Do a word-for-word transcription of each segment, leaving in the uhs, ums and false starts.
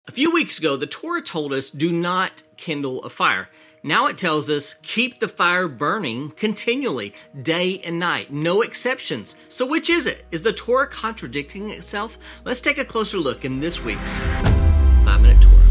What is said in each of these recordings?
A few weeks ago, the Torah told us, do not kindle a fire. Now it tells us, keep the fire burning continually, day and night, no exceptions. So which is it? Is the Torah contradicting itself? Let's take a closer look in this week's five minute Torah.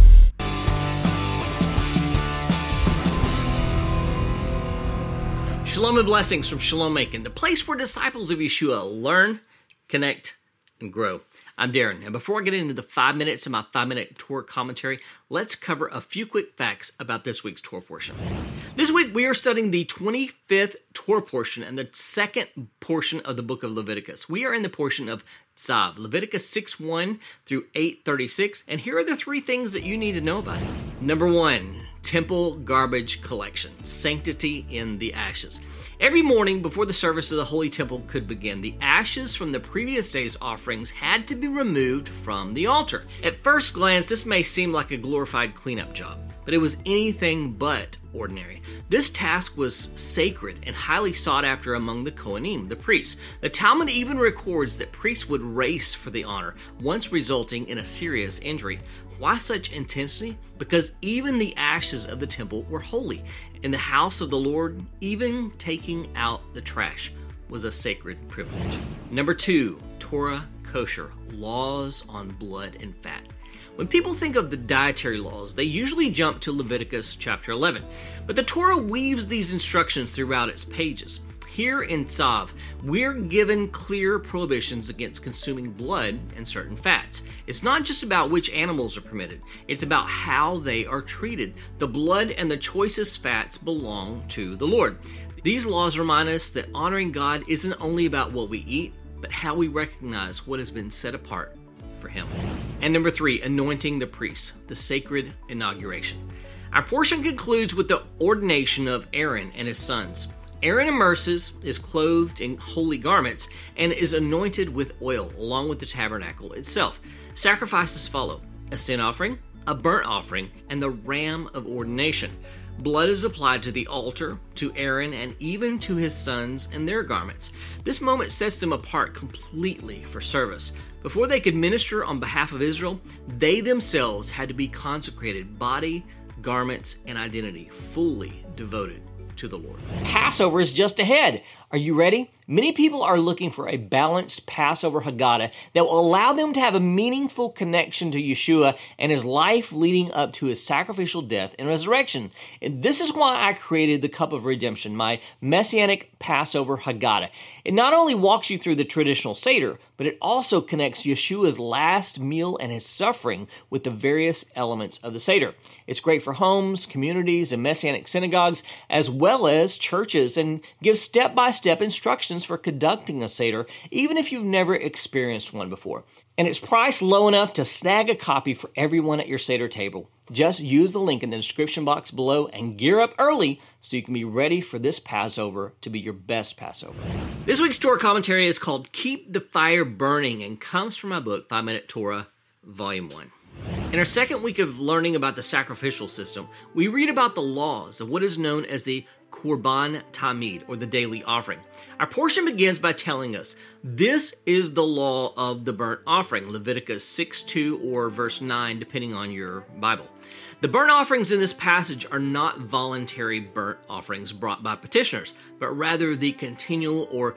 Shalom and blessings from Shalom Macon, the place where disciples of Yeshua learn, connect, and grow. I'm Darren, and before I get into the five minutes of my five-minute Torah commentary, let's cover a few quick facts about this week's Torah portion. This week, we are studying the twenty-fifth Torah portion and the second portion of the book of Leviticus. We are in the portion of Tzav, Leviticus six one through eight thirty-six, and here are the three things that you need to know about it. Number one, temple garbage collection, sanctity in the ashes. Every morning before the service of the Holy Temple could begin, the ashes from the previous day's offerings had to be removed from the altar. At first glance, this may seem like a glorified cleanup job, but it was anything but ordinary. This task was sacred and highly sought after among the Kohanim, the priests. The Talmud even records that priests would race for the honor, once resulting in a serious injury. Why such intensity? Because even the ashes of the temple were holy. In the house of the Lord, even taking out the trash was a sacred privilege. Number two, Torah kosher, laws on blood and fat. When people think of the dietary laws, they usually jump to Leviticus chapter eleven, but the Torah weaves these instructions throughout its pages. Here in Tzav, we're given clear prohibitions against consuming blood and certain fats. It's not just about which animals are permitted, it's about how they are treated. The blood and the choicest fats belong to the Lord. These laws remind us that honoring God isn't only about what we eat, but how we recognize what has been set apart for Him. And number three, anointing the priests, the sacred inauguration. Our portion concludes with the ordination of Aaron and his sons. Aaron immerses, is clothed in holy garments, and is anointed with oil, along with the tabernacle itself. Sacrifices follow: a sin offering, a burnt offering, and the ram of ordination. Blood is applied to the altar, to Aaron, and even to his sons and their garments. This moment sets them apart completely for service. Before they could minister on behalf of Israel, they themselves had to be consecrated, body, garments, and identity, fully devoted to the Lord. Passover is just ahead. Are you ready? Many people are looking for a balanced Passover Haggadah that will allow them to have a meaningful connection to Yeshua and his life leading up to his sacrificial death and resurrection. And this is why I created the Cup of Redemption, my Messianic Passover Haggadah. It not only walks you through the traditional Seder, but it also connects Yeshua's last meal and his suffering with the various elements of the Seder. It's great for homes, communities, and Messianic synagogues, as well as churches, and gives step-by-step instructions for conducting a Seder, even if you've never experienced one before. And it's priced low enough to snag a copy for everyone at your Seder table. Just use the link in the description box below and gear up early so you can be ready for this Passover to be your best Passover. This week's Torah commentary is called Keep the Fire Burning and comes from my book, five minute Torah, Volume one. In our second week of learning about the sacrificial system, we read about the laws of what is known as the Korban Tamid, or the daily offering. Our portion begins by telling us, this is the law of the burnt offering, Leviticus six two or verse nine, depending on your Bible. The burnt offerings in this passage are not voluntary burnt offerings brought by petitioners, but rather the continual or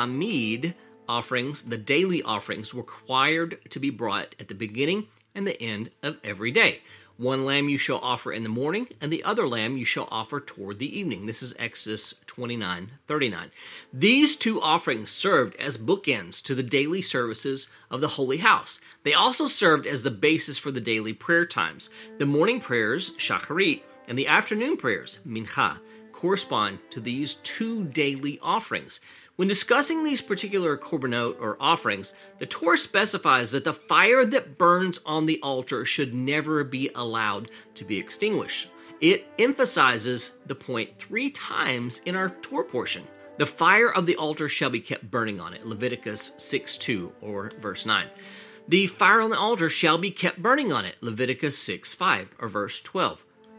Tamid offerings, the daily offerings required to be brought at the beginning and the end of every day. One lamb you shall offer in the morning, and the other lamb you shall offer toward the evening. This is Exodus twenty-nine thirty-nine. These two offerings served as bookends to the daily services of the Holy House. They also served as the basis for the daily prayer times. The morning prayers, Shacharit, and the afternoon prayers, Mincha, correspond to these two daily offerings. When discussing these particular korbanot or offerings, the Torah specifies that the fire that burns on the altar should never be allowed to be extinguished. It emphasizes the point three times in our Torah portion. The fire of the altar shall be kept burning on it, Leviticus six two or verse nine. The fire on the altar shall be kept burning on it, Leviticus six five or verse twelve.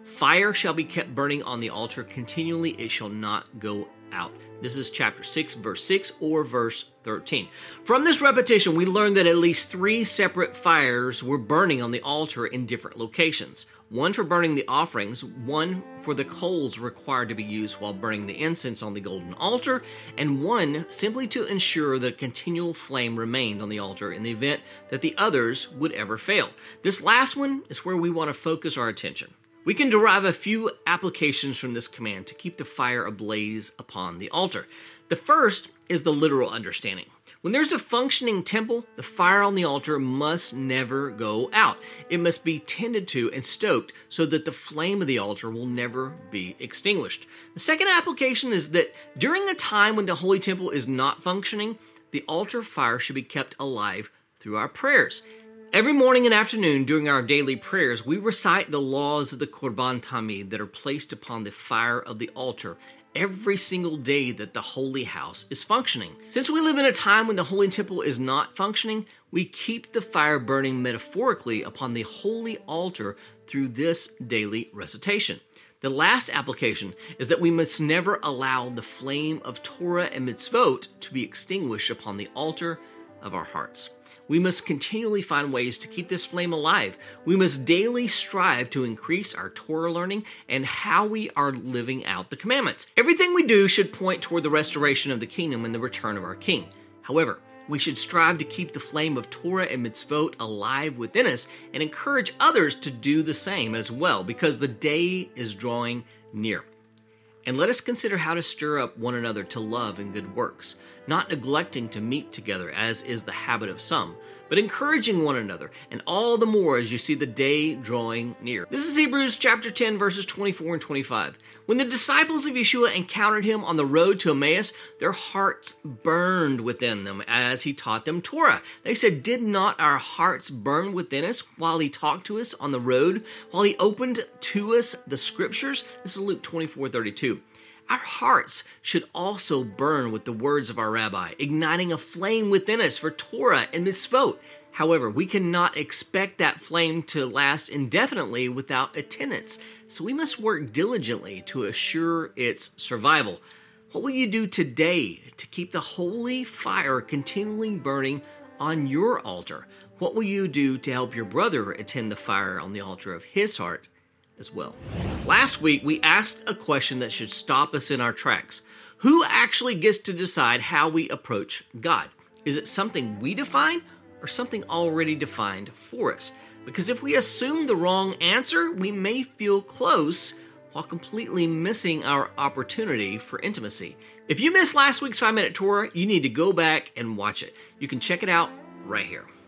Fire shall be kept burning on the altar continually, it shall not go out. This is chapter six, verse six or verse thirteen. From this repetition, we learn that at least three separate fires were burning on the altar in different locations. One for burning the offerings, one for the coals required to be used while burning the incense on the golden altar, and one simply to ensure that a continual flame remained on the altar in the event that the others would ever fail. This last one is where we want to focus our attention. We can derive a few applications from this command to keep the fire ablaze upon the altar. The first is the literal understanding. When there's a functioning temple, the fire on the altar must never go out. It must be tended to and stoked so that the flame of the altar will never be extinguished. The second application is that during a time when the holy temple is not functioning, the altar fire should be kept alive through our prayers. Every morning and afternoon during our daily prayers, we recite the laws of the Korban Tamid that are placed upon the fire of the altar every single day that the holy house is functioning. Since we live in a time when the holy temple is not functioning, we keep the fire burning metaphorically upon the holy altar through this daily recitation. The last application is that we must never allow the flame of Torah and mitzvot to be extinguished upon the altar of our hearts. We must continually find ways to keep this flame alive. We must daily strive to increase our Torah learning and how we are living out the commandments. Everything we do should point toward the restoration of the kingdom and the return of our King. However, we should strive to keep the flame of Torah and mitzvot alive within us and encourage others to do the same as well, because the day is drawing near. And let us consider how to stir up one another to love and good works, not neglecting to meet together, as is the habit of some, but encouraging one another, and all the more as you see the day drawing near. This is Hebrews chapter ten, verses twenty-four and twenty-five. When the disciples of Yeshua encountered him on the road to Emmaus, their hearts burned within them as he taught them Torah. They said, "Did not our hearts burn within us while he talked to us on the road, while he opened to us the scriptures?" This is Luke twenty-four thirty-two. Our hearts should also burn with the words of our rabbi, igniting a flame within us for Torah and mitzvot. However, we cannot expect that flame to last indefinitely without attendance, so we must work diligently to assure its survival. What will you do today to keep the holy fire continually burning on your altar? What will you do to help your brother attend the fire on the altar of his heart as well? Last week, we asked a question that should stop us in our tracks. Who actually gets to decide how we approach God? Is it something we define or something already defined for us? Because if we assume the wrong answer, we may feel close while completely missing our opportunity for intimacy. If you missed last week's five minute Torah, you need to go back and watch it. You can check it out right here.